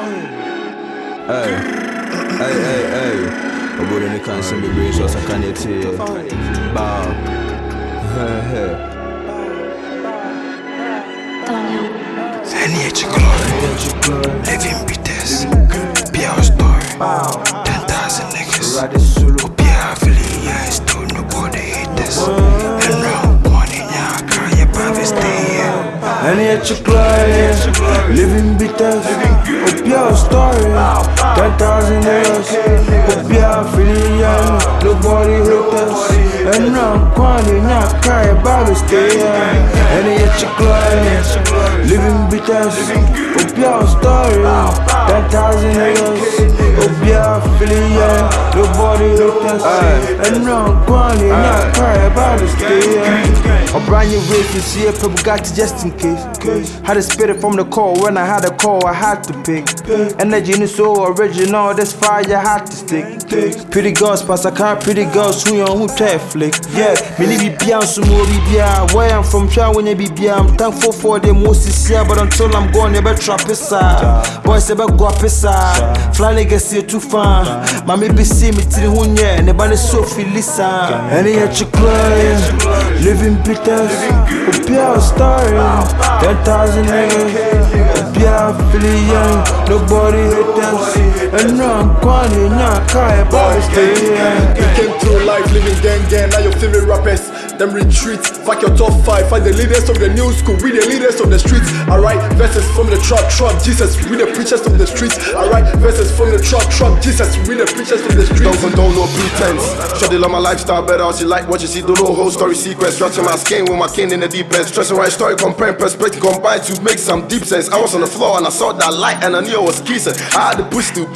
Hey, hey. I'm going to cancel me brain so I can't tell. Bow. Hey. NH Glory, living beaters, Pierre story, 10,000 niggas, who Pierre feeling, yeah, still nobody hate this. And now, money, yeah, I can't you probably stay here. NH Glory, living beaters, who Pierre story, 10,000 niggas, who Pierre feeling, yeah, nobody hate us. And now, money, yeah, I can't you probably stay here. NH Glory, living beaters, who Pierre story, 10,000 niggas, who Pierre feeling, yeah, nobody hate us. And now, money, yeah, I can't you probably stay here. A brand new race this year, people got to just in case. Had to spit it from the core, when I had a call, I had to pick. Energy is so original, this fire had to stick. Pretty girls, pass a car, pretty girls, who on who try flick. Yeah, me be beyond some more be beyond. Where I'm from, try when you be beyond. I'm thankful for the most this year, but until I'm gone, you better trap this side. Boys, you better go up this side. Fly niggas here too far. Mommy be see me till the one year, and the band is so listen. NH Glory, living beaters, who Pierre story, 10,000 niggas, who Pierre feeling young, nobody hate us. And now I'm going now, can't about stay here. You came through life living gang, now your favorite rappers. Them retreats, fuck your top 5. Find the leaders of the new school, we the leaders of the streets. Alright, verses from the trap, Jesus, we the preachers of the streets. Alright, verses from the trap, Jesus, we the preachers of the streets. Don't condone no pretense. Shorty love my lifestyle better, she like what you see, don't know whole story secrets. Stretching my skin with my king in the deep end. Stressing right story, comparing perspective, combine to make some deep sense. I was on the floor and I saw that light and I knew I was kissing. I had to push through.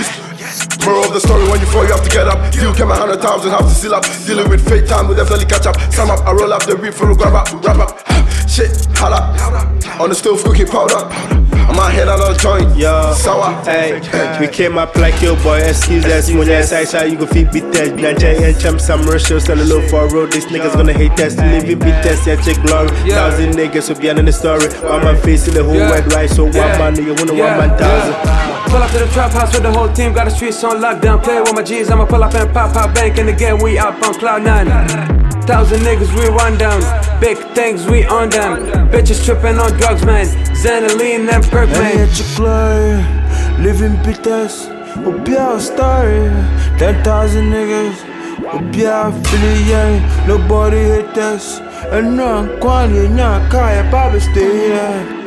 Moral of the story, when you fall you have to get up. You came 100 times and have to seal up. Dealing with fake time will definitely catch up. Sum up, I roll up the beat for a grab up, wrap up. Shit, holla. On the stove cooking powder. On my head on a joint, yo, sour. Hey, we came up like yo boy, excuse us. When you're side, you go feed beat test. Nigeria and champ, some Russians, sell a low for a road. These niggas gonna hate us. Living beat test, yeah, check glory. 1,000 niggas will be in the story. One man facing the whole world right. So one man, you wanna 1 man 1,000. Pull up to the trap house with the whole team, got the streets on lockdown. Play with my G's, I'ma pull up and pop bank. And again, we up on cloud 9. 1,000 niggas, we run down. Big things, we on them. Bitches tripping on drugs, man. Xanilene and perk, man. NH Glory, living beaters, who Pierre story, 10,000 niggas, who Pierre feeling young, nobody hate us. And now I'm going now, can't you probably stay here.